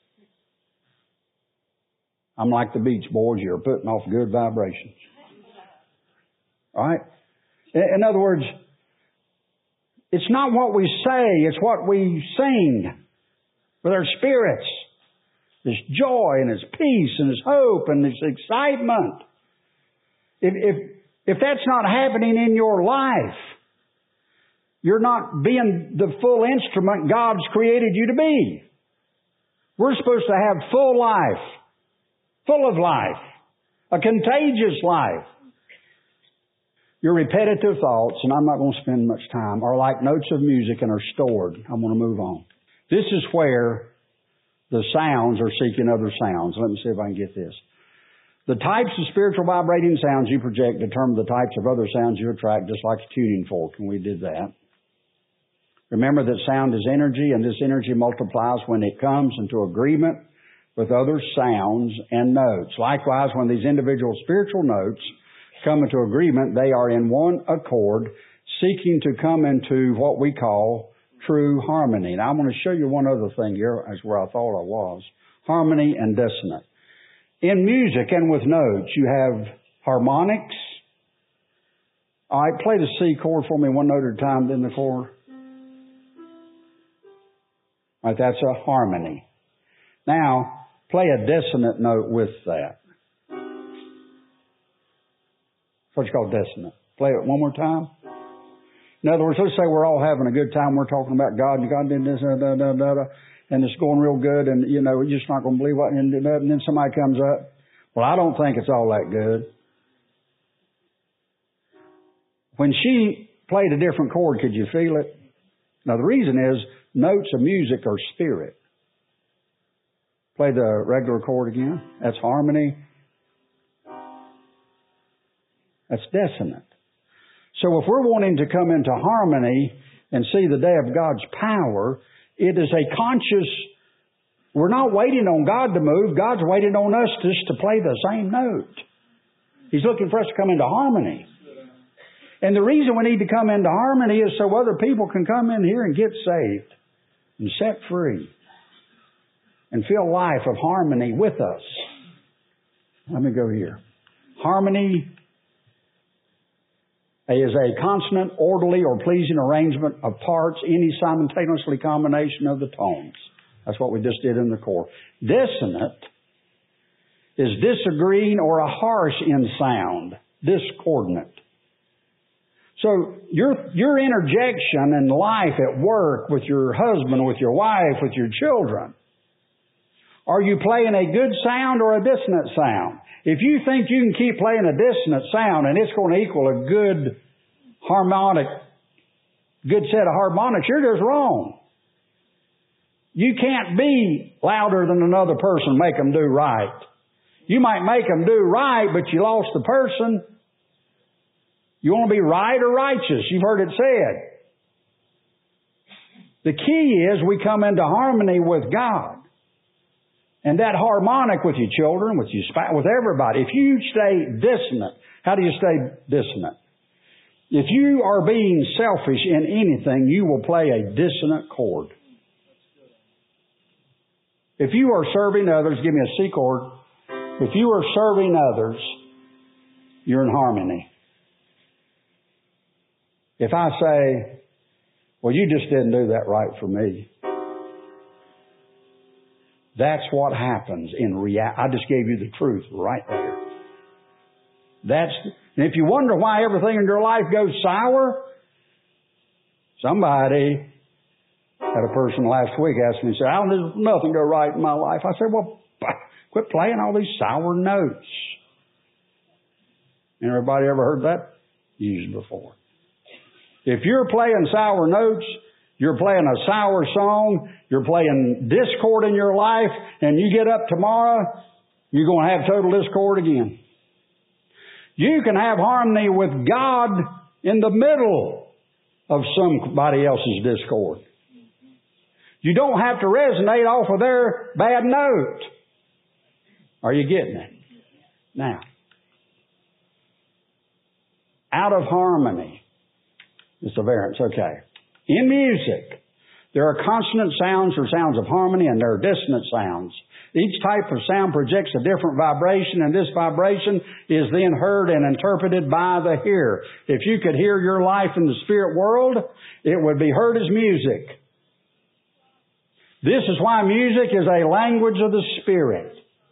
I'm like the Beach Boys, you're putting off good vibrations. All right? In other words, it's not what we say, it's what we sing with our spirits. There's joy and there's peace and there's hope and there's excitement. If, if, if that's not happening in your life, you're not being the full instrument God's created you to be. We're supposed to have full life, full of life, a contagious life. Your repetitive thoughts, and I'm not going to spend much time, are like notes of music and are stored. I'm going to move on. This is where the sounds are seeking other sounds. Let me see if I can get this. The types of spiritual vibrating sounds you project determine the types of other sounds you attract, just like a tuning fork, and we did that. Remember that sound is energy, and this energy multiplies when it comes into agreement with other sounds and notes. Likewise, when these individual spiritual notes come into agreement, they are in one accord, seeking to come into what we call true harmony. Now, I'm going to show you one other thing here, as where I thought I was. Harmony and dissonant. In music and with notes, you have harmonics. All right, play the C chord for me one note at a time, then the chord. All right, that's a harmony. Now, play a dissonant note with that. That's what you call dissonant. Play it one more time. In other words, let's say we're all having a good time. We're talking about God, and God did this, da, da, da, da, da, and it's going real good, and, you know, you're just not going to believe what, and, and then somebody comes up, well, I don't think it's all that good. When she played a different chord, could you feel it? Now, the reason is notes of music are spirit. Play the regular chord again. That's harmony. That's dissonant. So if we're wanting to come into harmony and see the day of God's power, it is a conscious, we're not waiting on God to move. God's waiting on us just to play the same note. He's looking for us to come into harmony. And the reason we need to come into harmony is so other people can come in here and get saved and set free and feel life of harmony with us. Let me go here. Harmony is a consonant, orderly, or pleasing arrangement of parts, any simultaneously combination of the tones. That's what we just did in the chord. Dissonant is disagreeing or a harsh in sound, discordant. So your, your interjection in life at work, with your husband, with your wife, with your children, are you playing a good sound or a dissonant sound? If you think you can keep playing a dissonant sound and it's going to equal a good harmonic, good set of harmonics, you're just wrong. You can't be louder than another person, make them do right. You might make them do right, but you lost the person. You want to be right or righteous. You've heard it said. The key is we come into harmony with God. And that harmonic with your children, with your spouse, with everybody. If you stay dissonant, how do you stay dissonant? If you are being selfish in anything, you will play a dissonant chord. If you are serving others, give me a C chord. If you are serving others, you're in harmony. If I say, well, you just didn't do that right for me. That's what happens in reality. I just gave you the truth right there. That's, and if you wonder why everything in your life goes sour, somebody had a person last week ask me, said, Alan, there's nothing go right in my life. I said, well, quit playing all these sour notes. And everybody ever heard that used before? If you're playing sour notes, you're playing a sour song, you're playing discord in your life, and you get up tomorrow, you're going to have total discord again. You can have harmony with God in the middle of somebody else's discord. You don't have to resonate off of their bad note. Are you getting it? Now, out of harmony. It's a variance, okay. In music, there are consonant sounds or sounds of harmony, and there are dissonant sounds. Each type of sound projects a different vibration, and this vibration is then heard and interpreted by the hearer. If you could hear your life in the spirit world, it would be heard as music. This is why music is a language of the Spirit.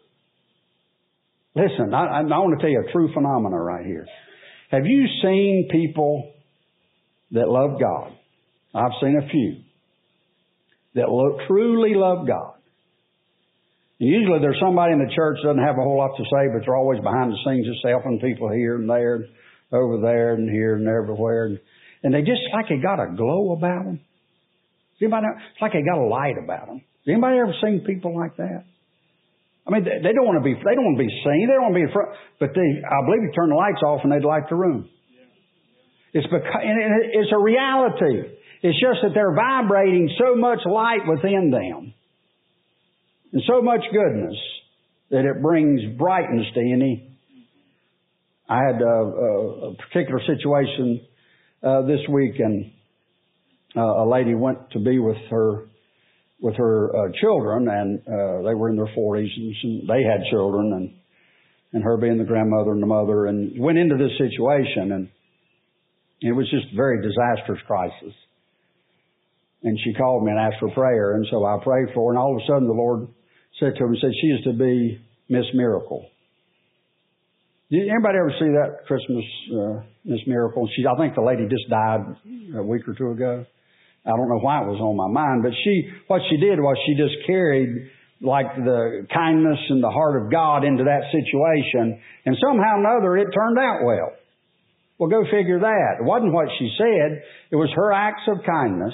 Listen, I, I want to tell you a true phenomena right here. Have you seen people that love God? I've seen a few that lo- truly love God. And usually there's somebody in the church that doesn't have a whole lot to say, but they're always behind the scenes just helping people here and there, over there and here and everywhere. And, and they just like they got a glow about them. Anybody know? It's like they got a light about them. Has anybody ever seen people like that? I mean, they, they don't want to be, they don't want to be seen. They don't want to be in front. But they, I believe you turn the lights off and they'd light the room. It's because, and it's a reality. It's just that they're vibrating so much light within them and so much goodness that it brings brightness to any. I had a, a, a particular situation uh, this week, and uh, a lady went to be with her with her uh, children, and uh, they were in their forties, and they had children, and and her being the grandmother and the mother, and went into this situation, and it was just a very disastrous crisis. And she called me and asked for prayer, and so I prayed for her, and all of a sudden the Lord said to her, he said, she is to be Miss Miracle. Did anybody ever see that Christmas uh, Miss Miracle? She, I think the lady just died a week or two ago. I don't know why it was on my mind, but she, what she did was she just carried like the kindness and the heart of God into that situation, and somehow or another it turned out well. Well, go figure that. It wasn't what she said. It was her acts of kindness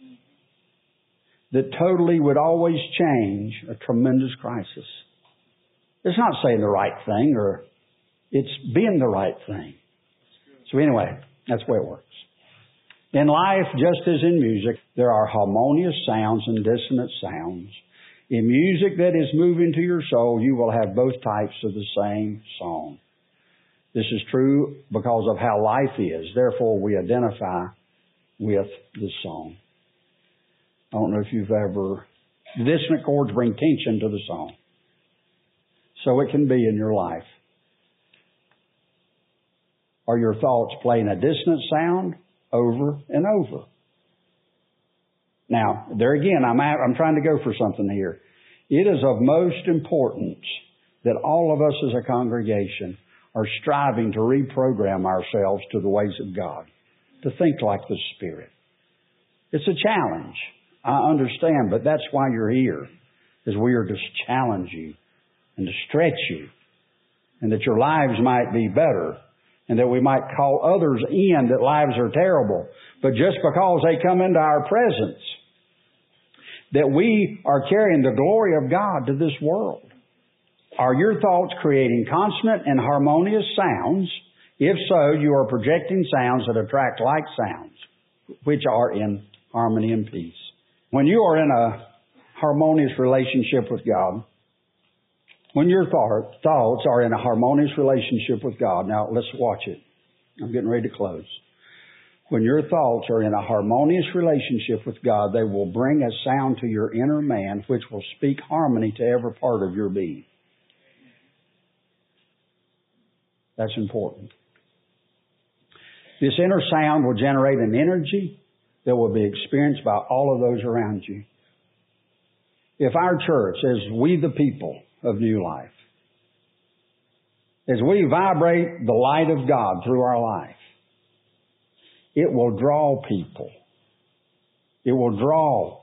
that totally would always change a tremendous crisis. It's not saying the right thing, or it's being the right thing. So anyway, that's the way it works. In life, just as in music, there are harmonious sounds and dissonant sounds. In music that is moving to your soul, you will have both types of the same song. This is true because of how life is. Therefore, we identify with the song. I don't know if you've ever... The dissonant chords bring tension to the song. So it can be in your life. Are your thoughts playing a dissonant sound over and over? Now, there again, I'm, at, I'm trying to go for something here. It is of most importance that all of us as a congregation are striving to reprogram ourselves to the ways of God, to think like the Spirit. It's a challenge. I understand, but that's why you're here, is we are to challenge you and to stretch you, and that your lives might be better, and that we might call others in that lives are terrible. But just because they come into our presence, that we are carrying the glory of God to this world. Are your thoughts creating consonant and harmonious sounds If so, you are projecting sounds that attract like sounds, which are in harmony and peace. When you are in a harmonious relationship with God, when your th- thoughts are in a harmonious relationship with God, now let's watch it. I'm getting ready to close. When your thoughts are in a harmonious relationship with God, they will bring a sound to your inner man which will speak harmony to every part of your being. That's important. This inner sound will generate an energy that will be experienced by all of those around you. If our church, as we the people of New Life, as we vibrate the light of God through our life, it will draw people. It will draw.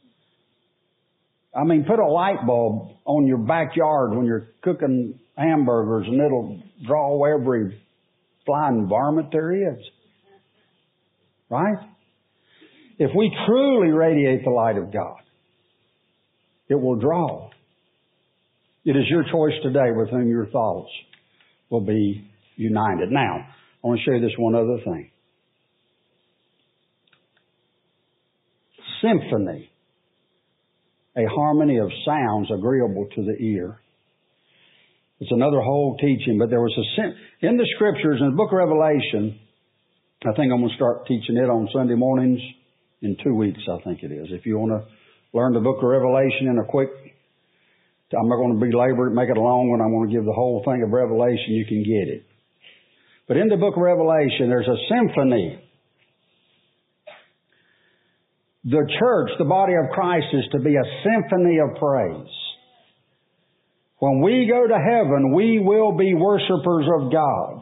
I mean, put a light bulb on your backyard when you're cooking hamburgers and it'll draw every flying varmint there is. Right? If we truly radiate the light of God, it will draw. It is your choice today with whom your thoughts will be united. Now, I want to show you this one other thing. Symphony, a harmony of sounds agreeable to the ear. It's another whole teaching, but there was a sim- in the Scriptures, in the book of Revelation, I think I'm going to start teaching it on Sunday mornings in two weeks, I think it is. If you want to learn the book of Revelation in a quick, I'm not going to belabor it, make it a long one. I'm going to give the whole thing of Revelation. You can get it. But in the book of Revelation, there's a symphony. The church, the body of Christ, is to be a symphony of praise. When we go to heaven, we will be worshipers of God.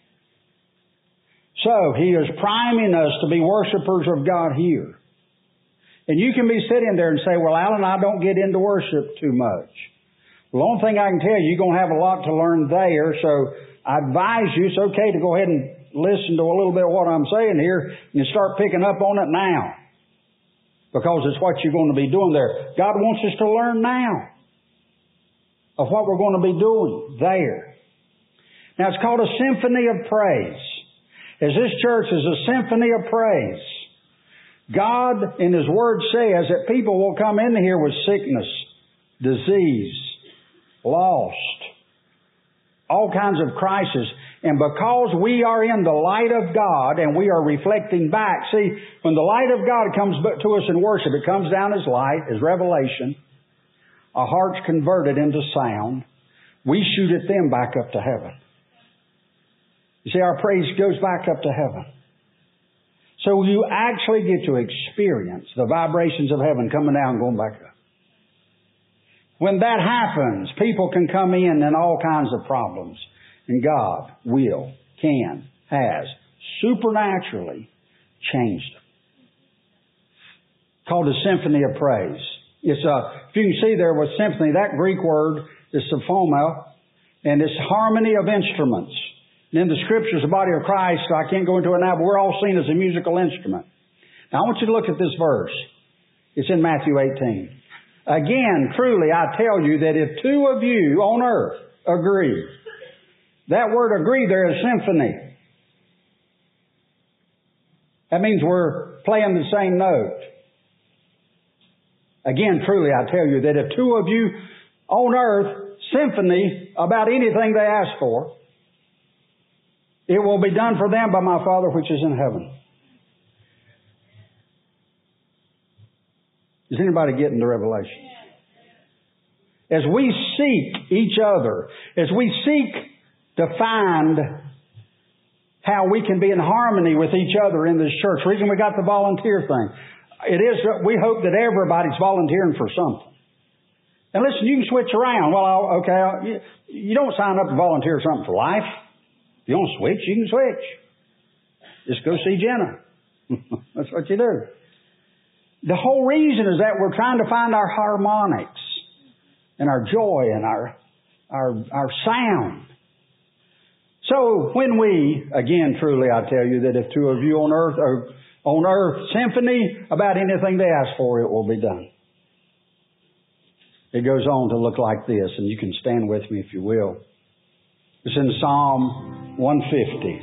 So, He is priming us to be worshipers of God here. And you can be sitting there and say, well, Alan, I don't get into worship too much. Well, the only thing I can tell you, you're going to have a lot to learn there, so I advise you, it's okay to go ahead and listen to a little bit of what I'm saying here and start picking up on it now. Because it's what you're going to be doing there. God wants us to learn now of what we're going to be doing there. Now, it's called a symphony of praise. As this church is a symphony of praise, God in His Word says that people will come in here with sickness, disease, lost, all kinds of crises. And because we are in the light of God and we are reflecting back, see, when the light of God comes to us in worship, it comes down as light, as revelation. Our hearts converted into sound. We shoot at them back up to heaven. You see, our praise goes back up to heaven. So you actually get to experience the vibrations of heaven coming down and going back up. When that happens, people can come in in all kinds of problems. And God will, can, has supernaturally changed them. Called a symphony of praise. It's a, if you can see there with symphony, that Greek word is symphoma, and it's harmony of instruments. And in the Scriptures, the body of Christ, I can't go into it now, but we're all seen as a musical instrument. Now I want you to look at this verse. It's in Matthew eighteen. Again, truly, I tell you that if two of you on earth agree, that word agree there is symphony. That means we're playing the same note. Again, truly, I tell you that if two of you on earth symphony about anything they ask for, it will be done for them by my Father which is in heaven. Is anybody getting the revelation? As we seek each other, as we seek to find how we can be in harmony with each other in this church. The reason we got the volunteer thing, it is that we hope that everybody's volunteering for something. And listen, you can switch around. Well, okay, you don't sign up to volunteer something for life. If you want to switch, you can switch. Just go see Jenna. That's what you do. The whole reason is that we're trying to find our harmonics and our joy and our our our sound. So when we, again, truly, I tell you that if two of you on earth are on earth symphony about anything they ask for, it will be done. It goes on to look like this, and you can stand with me if you will. It's in Psalm one fifty.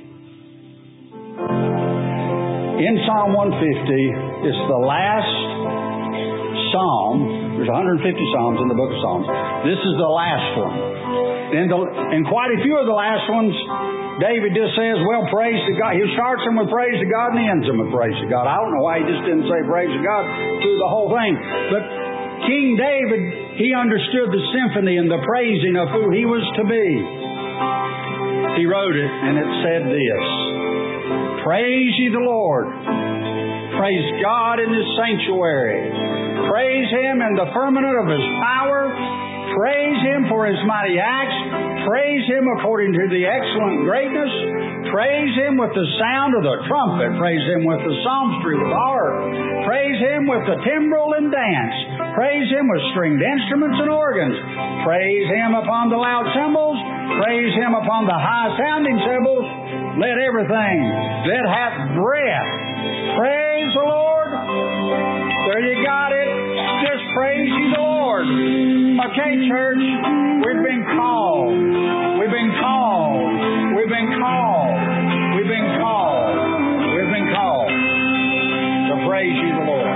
In Psalm one fifty, it's the last Psalm. There's one hundred fifty Psalms in the book of Psalms. This is the last one. And, the, and quite a few of the last ones, David just says, well, praise to God. He starts them with praise to God and ends them with praise to God. I don't know why he just didn't say praise to God through the whole thing. But King David, he understood the symphony and the praising of who he was to be. He wrote it, and it said this: Praise ye the Lord. Praise God in His sanctuary. Praise Him in the firmament of His power. Praise Him for His mighty acts. Praise Him according to the excellent greatness. Praise Him with the sound of the trumpet. Praise Him with the psalmistry, with harp. Praise Him with the timbrel and dance. Praise Him with stringed instruments and organs. Praise Him upon the loud cymbals. Praise Him upon the high sounding cymbals. Let everything that hath breath praise the Lord. There you got it. Just praise ye the Lord. Okay, church, we've been called. We've been called. We've been called. We've been called. We've been called to praise ye the Lord.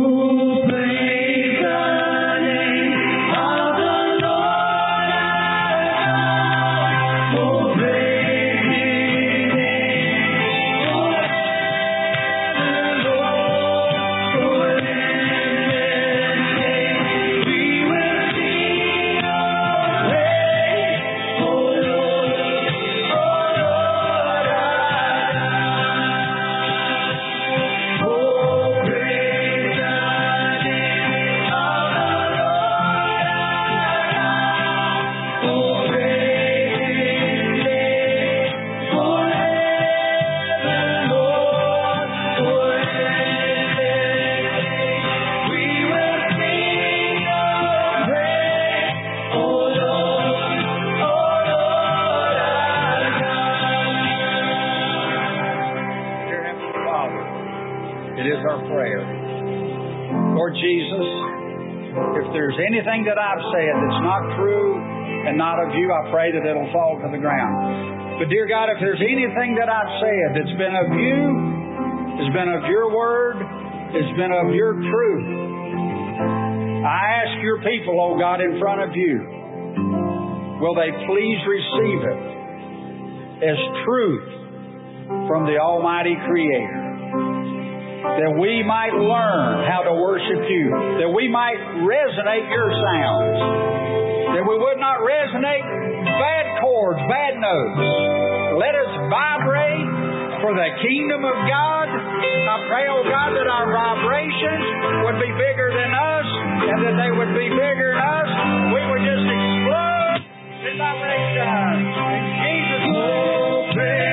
Jesus, if there's anything that I've said that's not true and not of you, I pray that it'll fall to the ground. But dear God, if there's anything that I've said that's been of you, has been of your word, has been of your truth, I ask your people, oh God, in front of you, will they please receive it as truth from the Almighty Creator? That we might learn how to worship you. That we might resonate your sounds. That we would not resonate bad chords, bad notes. Let us vibrate for the kingdom of God. I pray, oh God, that our vibrations would be bigger than us, and that they would be bigger than us. We would just explode in vibration. In Jesus' name.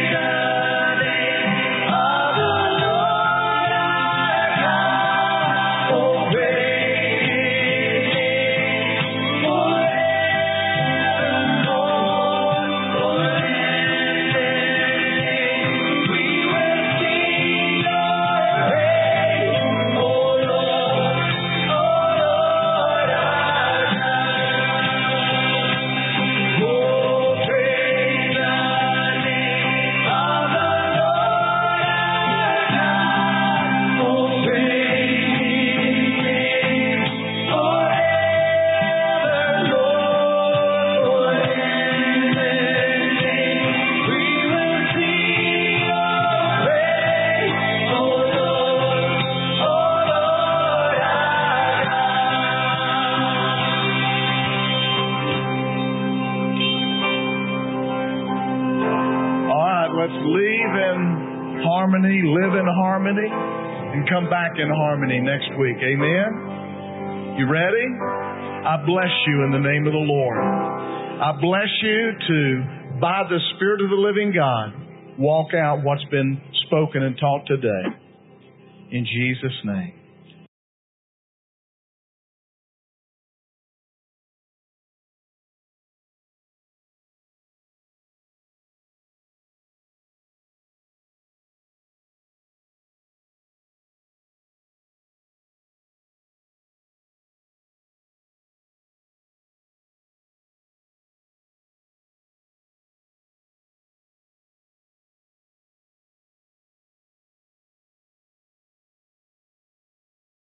Live in harmony and come back in harmony next week. Amen? You ready? I bless you in the name of the Lord. I bless you to, by the Spirit of the living God, walk out what's been spoken and taught today. In Jesus' name.